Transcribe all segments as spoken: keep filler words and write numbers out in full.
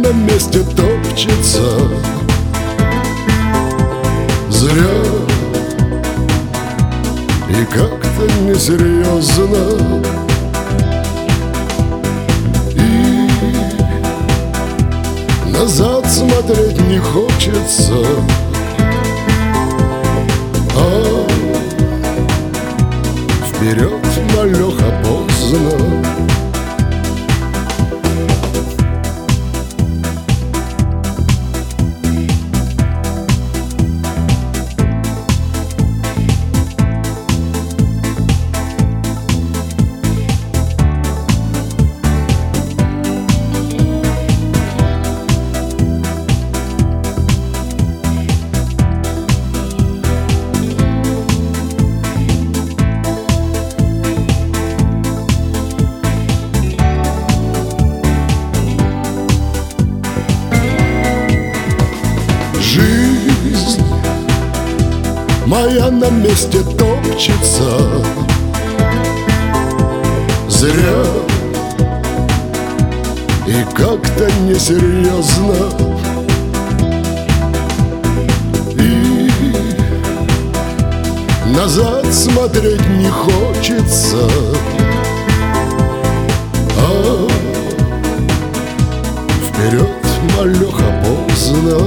на месте топчется. Зря и как-то несерьезно. И назад смотреть не хочется. А вперед, малеха, поздно. Жизнь моя на месте топчется. Зря и как-то несерьезно. И назад смотреть не хочется. А вперед, малеха, поздно.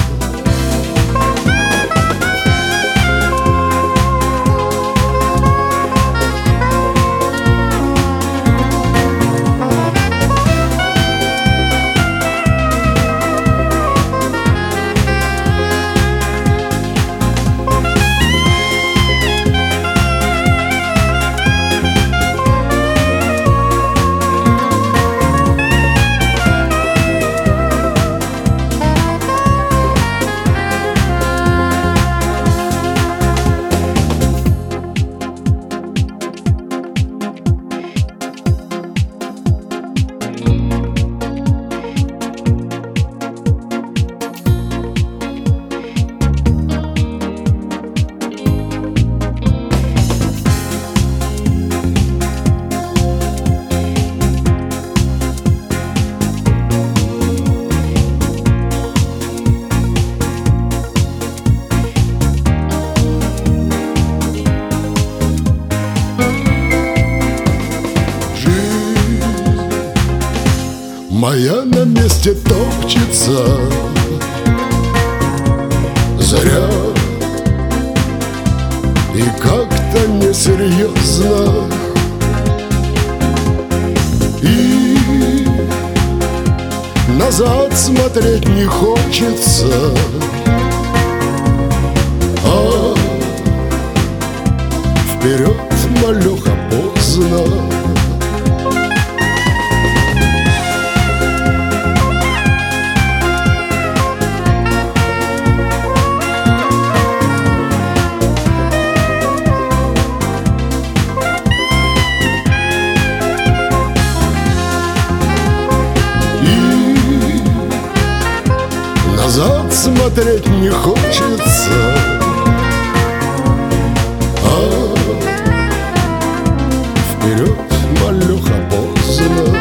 Моя на месте топчется. Зря и как-то несерьезно. И назад смотреть не хочется. А вперед, малеха, поздно. Назад смотреть не хочется. А вперед, малеха, поздно.